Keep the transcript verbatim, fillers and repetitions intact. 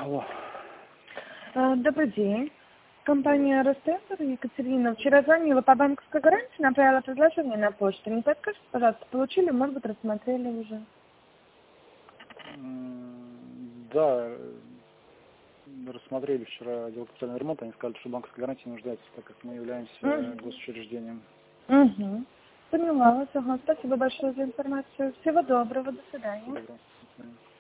Алло. Добрый день. Компания Ростеатр, Екатерина. Вчера звонила по банковской гарантии, направила предложение на почту. Не подскажите, пожалуйста, получили, может быть, рассмотрели уже? Да, рассмотрели вчера отдел капитального ремонта, они сказали, что банковская гарантия не нуждается, так как мы являемся Угу. госучреждением. Угу. Поняла вас. Ага. Спасибо большое за информацию. Всего доброго. До свидания. Добро. До свидания.